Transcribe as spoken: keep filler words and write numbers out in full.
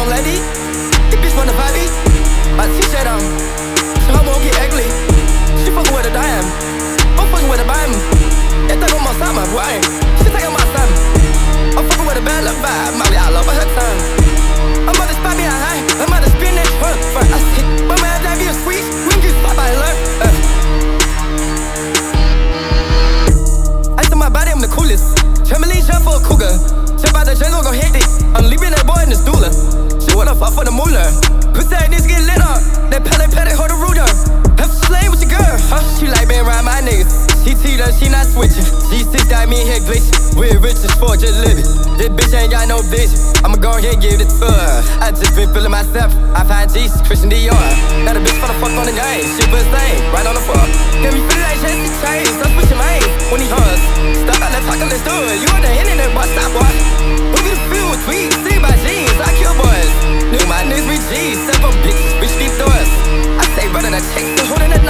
don't like these. This bitch wanna fight me. My t-shirt on, so I won't get ugly. She fuckin' with a dime, I'm fuckin' with a bime. That thing on my side, my boy. She taking my son. I'm fuckin' with a bad love vibe. My y'all over her tongue. I'm about to spot me a high. I'm about to spin that truck. I see, my man that be a squeeze. We can get stopped by alert. Uh. I said my body, I'm the coolest. Trampoline jump for a cougar. Jump out the jungle, gon' hit it. I'm leaving that boy in the stooler. She wanna fuck for the moolah. Pussy that niggas get lit up. That paddock paddock, hold the ruler. Have to slay with your girl. Huh? She like being around my niggas. She teed up, she not switching. She six got me in here glitching. We're rich as fuck, just living. This bitch ain't got no bitch. I'ma go ahead and give it to her. I just been feeling myself. I find Jesus, Christian Dior. Now the bitch wanna fuck on the game. Shit was lame, right on the fuck. Got me feeling like Jesse Chains. Stop pushing my aim when he hugs. Stop out that talking, let's do it. You on the internet, boy, stop, boy. Who get a feel with tweets? See my jeans, I kill boys. Nigga, my niggas be G's. Step up bitches, bitch deep doors. I say, brother, that checks, still holding that